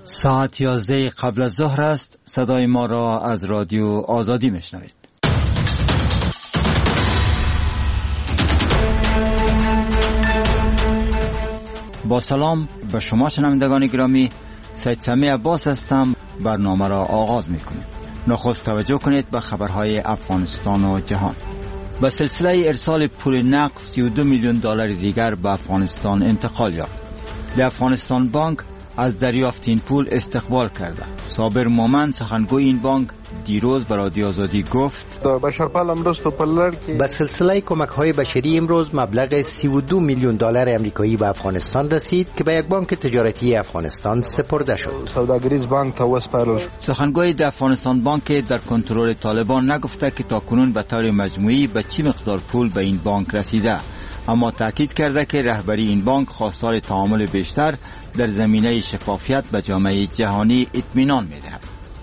ساعت 11 قبل از ظهر است. صدای ما را از رادیو آزادی میشنوید. با سلام به شما شنوندگان گرامی، سید سمیع عباس هستم. برنامه را آغاز میکنیم. نخست توجه کنید به خبرهای افغانستان و جهان. به سلسله ارسال پول نقد 32 میلیون دلار دیگر به افغانستان انتقال یافت. در افغانستان بانک از دریافت این پول استقبال کرده. صابر مومن سخنگوی این بانک دیروز به رادیو آزادی گفت به سلسله کمک‌های بشری امروز مبلغ 32 میلیون دلار آمریکایی به افغانستان رسید که به یک بانک تجارتی افغانستان سپرده شد. سخنگوی در افغانستان بانک در کنترل طالبان نگفته که تاکنون به طور مجموعی به چه مقدار پول به این بانک رسیده، اما تاکید کرده که رهبری این بانک خواستار تعامل بیشتر در زمینه شفافیت به جامعه جهانی اطمینان می‌دهد.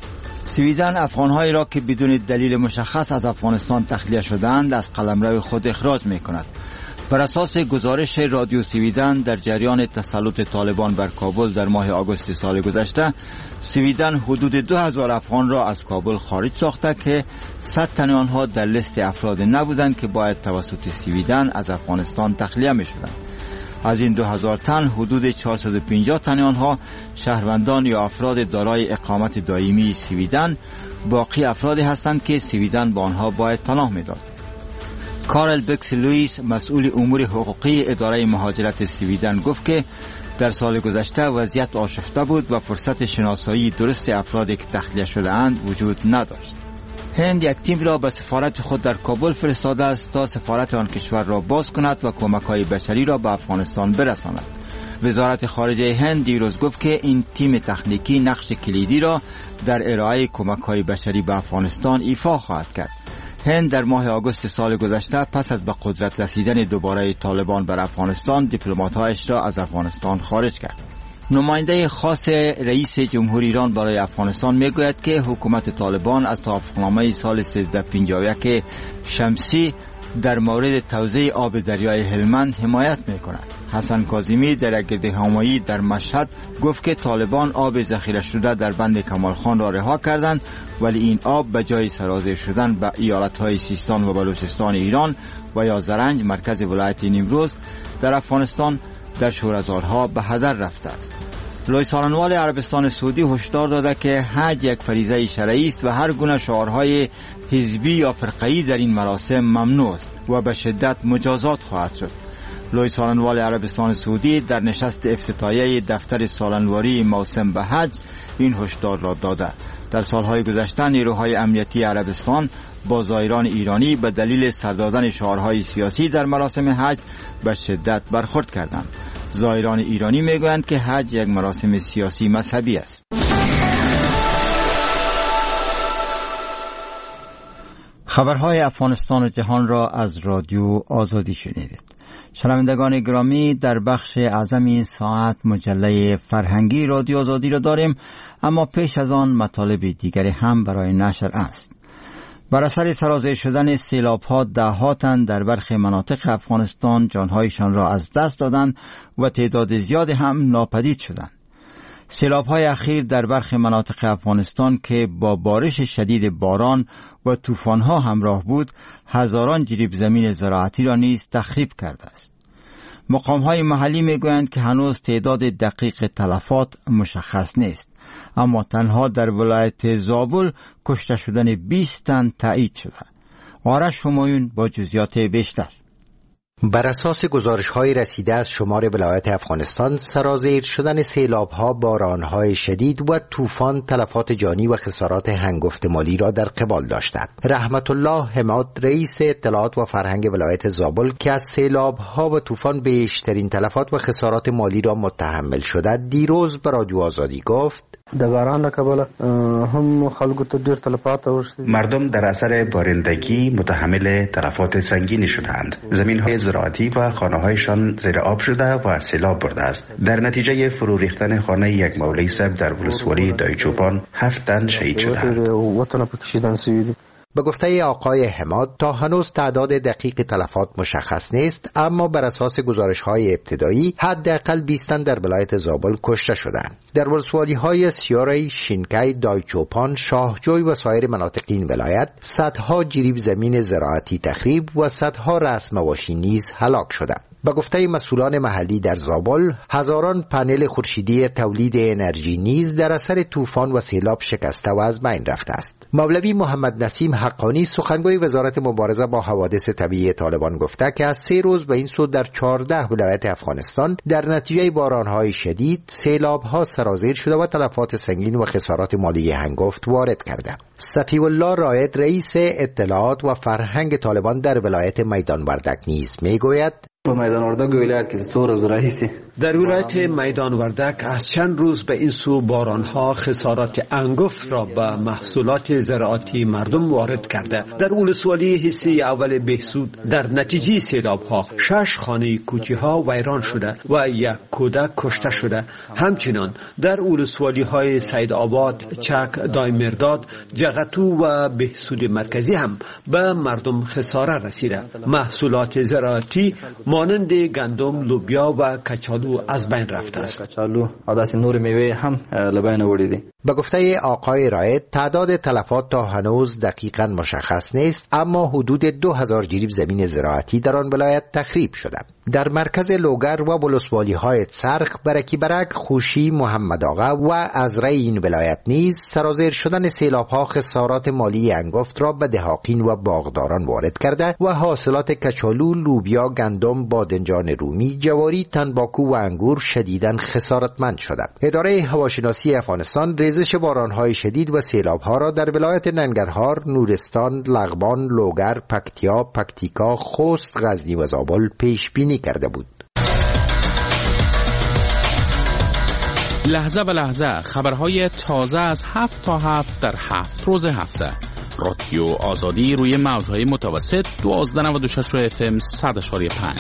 سویدن افغان‌هایی را که بدون دلیل مشخص از افغانستان تخلیه شدند از قلمرو خود اخراج می‌کند. بر اساس گزارش رادیو سویدن، در جریان تسلط طالبان بر کابل در ماه آگوست سال گذشته، سویدن حدود 2000 افغان را از کابل خارج ساخته که 100 تن آنها در لیست افراد نبودند که باید توسط سویدن از افغانستان تخلیه می‌شدند. از این 2000 تن حدود 450 تن آنها شهروندان یا افراد دارای اقامت دائمی سویدن، باقی افرادی هستند که سویدن با آنها باید پناه می‌داد. کارل بکس لوئیس، مسئول امور حقوقی اداره مهاجرت سویدن، گفت که در سال گذشته وضعیت آشفته بود و فرصت شناسایی درست افرادی که تخلیه شده اند وجود نداشت. هند یک تیم را به سفارت خود در کابل فرستاده است تا سفارت آن کشور را باز کند و کمک‌های بشری را به افغانستان برساند. وزارت خارجه هند دیروز گفت که این تیم تکنیکی نقش کلیدی را در ارائه کمک‌های بشری به افغانستان ایفا خواهد کرد. هند در ماه آگوست سال گذشته پس از به قدرت رسیدن دوباره طالبان بر افغانستان دیپلمات‌هایش را از افغانستان خارج کرد. نماینده خاص رئیس جمهور ایران برای افغانستان میگوید که حکومت طالبان از توافقنامه سال 1351 شمسی در مورد توزیع آب دریای هلمند حمایت میکند. حسن کاظمی در گردهمایی در مشهد گفت که طالبان آب ذخیره شده در بند کمال خان را رها کردند، ولی این آب به جای سرازیر شدن به ایالت‌های سیستان و بلوچستان ایران و یا زرنج مرکز ولایت نیمروز در افغانستان در شوره‌زارها به هدر رفته است. لوی سالنوال عربستان سعودی هشدار داده که حج یک فریضه شرعی است و هر گونه شعارهای حزبی یا فرقه‌ای در این مراسم ممنوع است و به شدت مجازات خواهد شد. لوی سالنوال عربستان سعودی در نشست افتتاحیه دفتر سالنواری موسم به حج این هشدار را داده. در سالهای گذشته نیروهای امنیتی عربستان با زائران ایرانی به دلیل سر دادن شعارهای سیاسی در مراسم حج به شدت برخورد کردند. زائران ایرانی میگویند که حج یک مراسم سیاسی مذهبی است. خبرهای افغانستان و جهان را از رادیو آزادی شنیدید. شنوندگان گرامی، در بخش اعظم این ساعت مجله فرهنگی رادیو آزادی را داریم، اما پیش از آن مطالب دیگری هم برای نشر است. بر اثر سرازیر شدن سیلاب‌ها ده‌ها تن در برخی مناطق افغانستان جانهایشان را از دست دادند و تعداد زیاد هم ناپدید شدند. سیلاب‌های اخیر در برخی مناطق افغانستان که با بارش شدید باران و طوفان‌ها همراه بود، هزاران جریب زمین زراعتی را نیز تخریب کرده است. مقام‌های محلی می‌گویند که هنوز تعداد دقیق تلفات مشخص نیست، اما تنها در ولایت زابل کشته شدن 20 تن تایید شده. آرش همایون با جزئیات بیشتر. بر اساس گزارش‌های رسیده از شمار ولایات افغانستان، سرازیر شدن سیلاب‌ها، باران‌های شدید و طوفان تلفات جانی و خسارات هنگفت مالی را در قبال داشتند. رحمت الله حماد، رئیس اطلاعات و فرهنگ ولایت زابل که از سیلاب‌ها و طوفان بیشترین تلفات و خسارات مالی را متحمل شده، دیروز به رادیو آزادی گفت: د باران له کبله هم خلکو ته ډیر تلفات اوښتي. مردم در اثر بارندگی متحمل تلفات سنگینی شدند. زمین‌های زراعتی و خانه‌هایشان زیر آب شده و سیلاب برده است. در نتیجه فرو ریختن خانه یک مولوی صاحب در ولسوالی دایچوبان 7 تن شهید شدند. وطن پکې شهیدان شوي دي. به گفته آقای حماد تا هنوز تعداد دقیق تلفات مشخص نیست، اما بر اساس گزارش‌های ابتدایی حداقل 20 تن در ولایت زابل کشته شدند. در ولسوالی‌های سیاری، شینکی، دایچوپان، شاهجوی و سایر مناطق این ولایت صدها جریب زمین زراعتی تخریب و صدها رأس مواشی نیز هلاک شدند. به گفته مسئولان محلی در زابل، هزاران پنل خورشیدی تولید انرژی نیز در اثر طوفان و سیلاب شکسته و از بین رفته است. مولوی محمد نسیم حقانی سخنگوی وزارت مبارزه با حوادث طبیعی طالبان گفته که از 3 روز به این سو در 14 ولایت افغانستان در نتیجه بارانهای شدید سیلاب‌ها سرازیر شده و تلفات سنگین و خسارات مالی هنگفت وارد کرده. صفی الله رائد رئیس اطلاعات و فرهنگ طالبان در ولایت میدان وردک نیز میگوید میدان وردک ولایت که 2 روز رئیسی در ولایت میدان وردک از چند روز به این سو بارانها خسارات انگفت را به محصولات زراعتی مردم وارد کرده. در ولسوالی حصه اول بهسود در نتیجه سیلاب‌ها 6 خانه کوچه‌ها ویران شده و 1 کودک کشته شده. همچنین در ولسوالی‌های سیدآباد، چک، دایمرداد، جغتو و بهسود مرکزی هم به مردم خساره رسیده. محصولات زراعتی مانند گندم، لوبیا و کچالو از بین رفته است. کچالو عدس نور میوه هم لبین وریدی. به گفته آقای رائد تعداد تلفات تا هنوز دقیقاً مشخص نیست، اما حدود 2000 جریب زمین زراعتی در آن ولایت تخریب شده. در مرکز لوگر و ولسوالی‌های سرخ، برکی برک، خوشی، محمد آقا و ازره این ولایت نیز سرازیر شدن سیلاب‌ها خسارات مالی انگفت را به دهاقین و باغداران وارد کرده و حاصلات کچالو، لوبیا، گندم، بادنجان رومی، جواری، تنباکو و انگور شدیداً خسارتمند شده. اداره هواشناسی افغانستان ریزش باران‌های شدید و سیلاب‌ها را در ولایت ننگرهار، نورستان، لغبان، لوگر، پکتیا، پکتیکا، خوست، غزنی و زابل پیش بینی کرده بود. لحظه به لحظه خبرهای تازه از 7 تا 7 در 7 روز هفته. رادیو آزادی روی موجهای متوسط 1296 FM 100.5.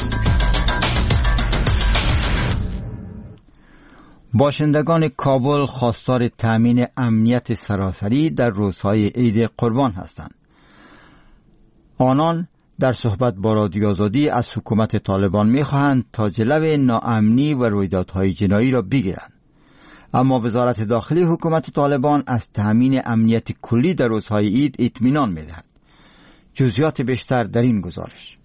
باشندگان کابل خواستار تامین امنیت سراسری در روزهای عید قربان هستند. آنان در صحبت با رادیو آزادی از حکومت طالبان می‌خواهند تا جلوی ناامنی و رویدادهای جنایی را بگیرند. اما وزارت داخلی حکومت طالبان از تامین امنیت کلی در روزهای عید اطمینان می‌دهد. جزئیات بیشتر در این گزارش.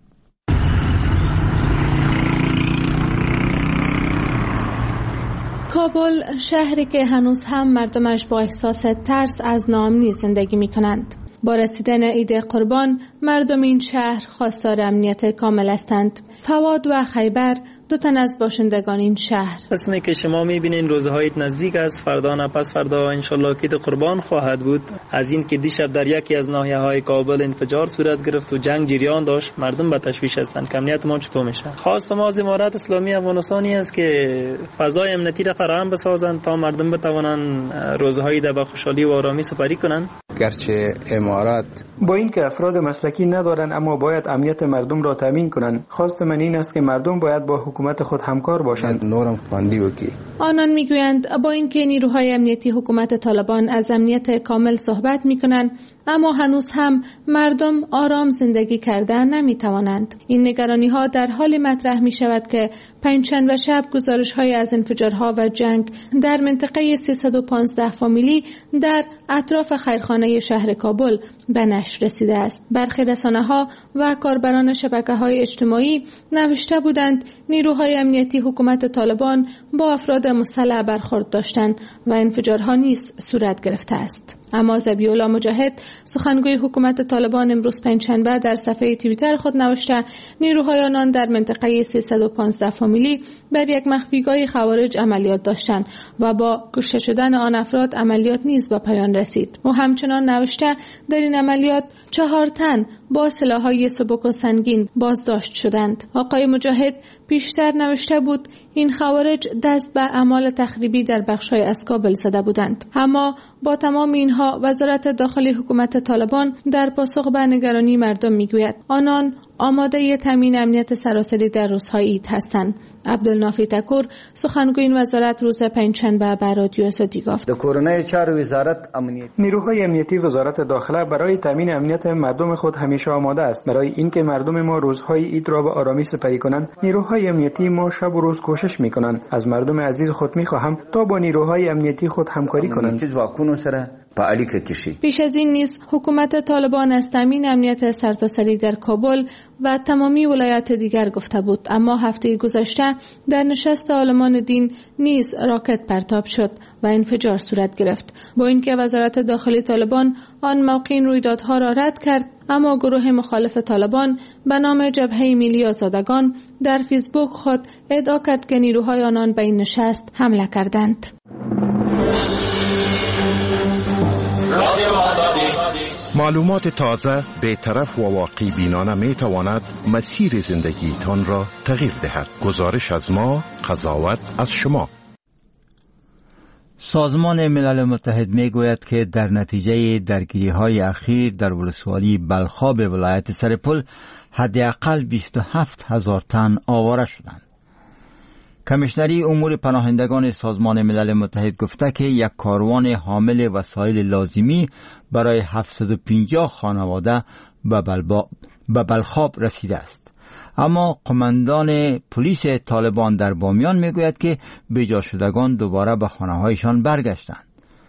کابل شهری که هنوز هم مردمش با احساس ترس از ناامنی زندگی می‌کنند. با رسیدن عید قربان مردم این شهر خواستار امنیت کامل هستند. فواد و خیبر 2 تن از باشندگان این شهر. قسمی که شما می‌بینین روزهای نزدیک است، فردا نه پس فردا انشالله عید قربان خواهد بود. از این که دیشب در یکی از ناحیه‌های کابل انفجار صورت گرفت و جنگ جریان داشت، مردم به تشویش هستند که امنیت ما چطور میشه. خواست ما از امارات اسلامی افغانستانی است که فضای امنیتی را فراهم بسازند تا مردم بتوانند روزهای عید با خوشحالی و آرامی سپری کنند. گرچه امارات با این که افراد مسلکی ندارند اما باید امنیت مردم را تامین کنند، خواست من این است که مردم باید با حکومت خود همکار باشند. نورم فاندی وکی. آنان میگویند با اینکه نیروهای امنیتی حکومت طالبان از امنیت کامل صحبت میکنند، اما هنوز هم مردم آرام زندگی کردن نمیتوانند. این نگرانی ها در حالی مطرح می شود که پنجشنبه شب گزارش های از انفجارها و جنگ در منطقه 315 فامیلی در اطراف خیرخانه شهر کابل به نشر رسیده است. برخی رسانه ها و کاربران شبکه های اجتماعی نوشته بودند نیروهای امنیتی حکومت طالبان با افراد مسلح برخورد داشتند و انفجارها نیز صورت گرفته است. اما ذبیح‌الله مجاهد سخنگوی حکومت طالبان امروز پنجشنبه در صفحه توییتر خود نوشته نیروهای آنان در منطقه 315 فامیلی بر یک مخفیگاه خوارج عملیات داشتند و با کشته شدن آن افراد عملیات نیز به پایان رسید. او همچنان نوشته در این عملیات 4 تن با سلاح‌های سبک و سنگین بازداشت شدند. آقای مجاهد پیشتر نوشته بود این خوارج دست به اعمال تخریبی در بخش‌های از کابل زده بودند. اما با تمام اینها وزارت داخلی حکومت طالبان در پاسخ به نگرانی مردم میگوید آنان آماده تامین امنیت سراسری در روزهای عید هستند. عبدالنافی تکور سخنگوی این وزارت روز پنجشنبه به رادیو آزادی گفت نیروهای امنیتی وزارت داخله برای تامین امنیت مردم خود همیشه آماده است. برای اینکه مردم ما روزهای عید را به آرامی سپری کنند، نیروهای امنیتی ما شب و روز کوشش میکنند. از مردم عزیز خود میخواهم تا با نیروهای امنیتی خود همکاری کنند. پیش از این نیز حکومت طالبان از تامین امنیت سرتاسری در کابل و تمامی ولایات دیگر گفته بود، اما هفته گذشته در نشست عالمان دین نیز راکت پرتاب شد و انفجار صورت گرفت. با اینکه وزارت داخلی طالبان آن موقع این رویدادها را رد کرد، اما گروه مخالف طالبان به نام جبهه ملی آزادگان در فیسبوک خود ادعا کرد که نیروهای آنان به این نشست حمله کردند. معلومات تازه، بی‌طرف و واقعی بینانه می تواند مسیر زندگیتان را تغییر دهد. گزارش از ما، قضاوت از شما. سازمان ملل متحد می گوید که در نتیجه درگیری‌های اخیر در ولسوالی بلخاب ولایت سرپل حداقل 27,000 تن آواره شدند. کمیشنری امور پناهندگان سازمان ملل متحد گفته که یک کاروان حامل وسایل لازمی برای 750 خانواده به بلخاب رسیده است. اما قماندان پلیس طالبان در بامیان میگوید که بجا شدگان دوباره به خانه‌هایشان برگشتند.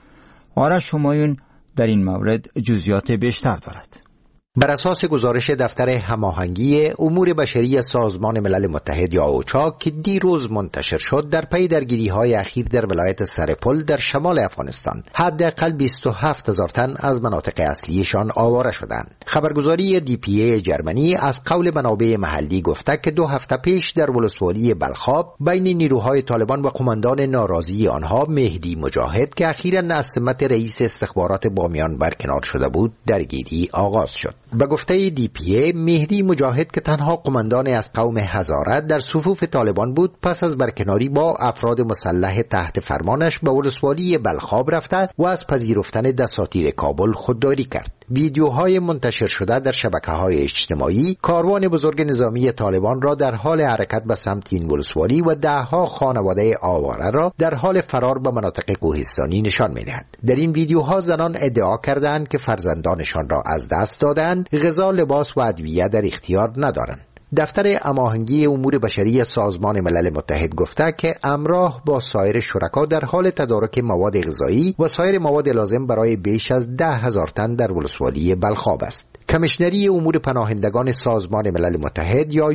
آرش همایون در این مورد جزئیات بیشتر دارد. بر اساس گزارش دفتر هماهنگی امور بشری سازمان ملل متحد یا اوچا که دیروز منتشر شد، در پی درگیری‌های اخیر در ولایت سرپل در شمال افغانستان حداقل 27,000 تن از مناطق اصلیشان آواره شدند. خبرگزاری DPA جرمنی از قول منابع محلی گفته که 2 هفته پیش در ولسوالی بلخاب بین نیروهای طالبان و قماندان ناراضی آنها مهدی مجاهد که اخیراً از سمت رئیس استخبارات بامیان برکنار شده بود درگیری آغاز شد. به گفته DPA مهدی مجاهد که تنها قماندان از قوم هزاره در صفوف طالبان بود، پس از برکناری با افراد مسلح تحت فرمانش به ولسوالی بلخاب رفته و از پذیرفتن دساتیر کابل خودداری کرد. ویدیوهای منتشر شده در شبکه‌های اجتماعی کاروان بزرگ نظامی طالبان را در حال حرکت به سمت این ولسوالی و ده‌ها خانواده آواره را در حال فرار به مناطق کوهستانی نشان می‌دهد. در این ویدیوها زنان ادعا کردند که فرزندانشان را از دست دادند، غذا، لباس و ادویه در اختیار ندارند. دفتر هماهنگی امور بشری سازمان ملل متحد گفته که همراه با سایر شرکا در حال تدارک مواد غذایی و سایر مواد لازم برای بیش از 10,000 تن در ولسوالی بلخاب است. کمیشنری امور پناهندگان سازمان ملل متحد یا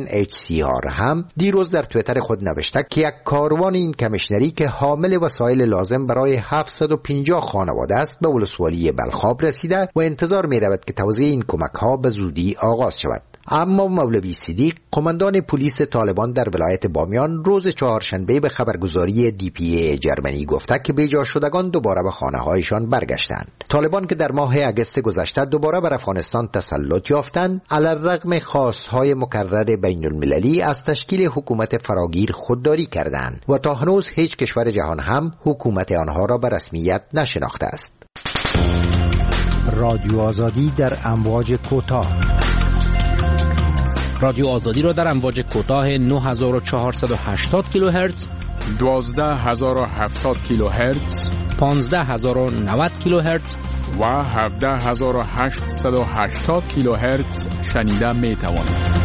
UNHCR هم دیروز در توییتر خود نوشته که یک کاروان این کمیشنری که حامل وسایل لازم برای 750 خانواده است به ولسوالی بلخاب رسیده و انتظار می رود که توزیع این کمک ها به زودی آغاز شود. اما مولوی صدیق قماندان پلیس طالبان در ولایت بامیان روز چهارشنبه به خبرگزاری DPA جرمنی گفته که بیجا شدگان دوباره به خانه‌هایشان برگشتند. طالبان که در ماه اگست گذشته دوباره بر افغانستان تسلط یافتند، علی‌الرغم خواست‌های مکرر بین المللی از تشکیل حکومت فراگیر خودداری کردند و تا هنوز هیچ کشور جهان هم حکومت آنها را به رسمیت نشناخته است. رادیو آزادی در امواج کوتاه. رادیو آزادی را در امواج کوتاه 9480 کیلوهرتز، 12070 کیلوهرتز، 15090 کیلوهرتز و 17880 کیلوهرتز شنیده می توانید.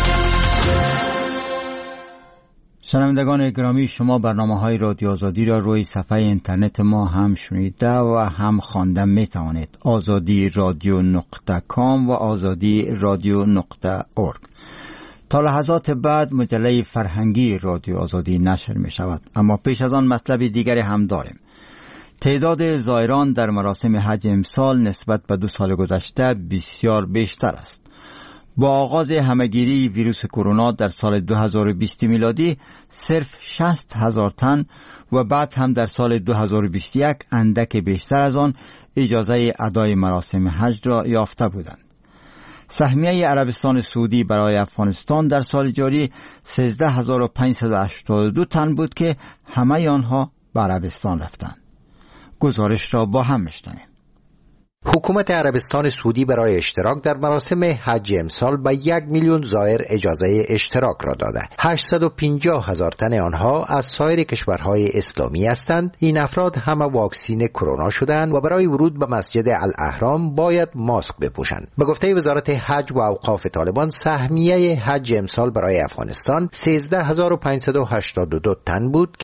شنوندگان گرامی، شما برنامه‌های رادیو آزادی را روی صفحه اینترنت ما هم شنیده و هم خوانده می توانید. azadi-radio.com و azadi-radio.org. تا لحظات بعد مجله فرهنگی رادیو آزادی نشر می شود. اما پیش از آن مطلب دیگری هم داریم. تعداد زائران در مراسم حج امسال نسبت به 2 سال گذشته بسیار بیشتر است. با آغاز همهگیری ویروس کرونا در سال 2020 میلادی صرف 60,000 تن و بعد هم در سال 2021 اندک بیشتر از آن اجازه ادای مراسم حج را یافته بودند. سهمیه عربستان سعودی برای افغانستان در سال جاری 13582 تن بود که همه آنها به عربستان رفتند. گزارش را با هم میشنویم. حکومت عربستان سعودی برای اشتراک در مراسم حج امسال به 1 میلیون زائر اجازه اشتراک را داده. 850,000 تن آنها از سایر کشورهای اسلامی هستند. این افراد همه واکسین کرونا شدند و برای ورود به مسجد الاحرام باید ماسک بپوشند. به گفته وزارت حج و اوقاف طالبان، سهمیه حج امسال برای افغانستان 13582 تن بود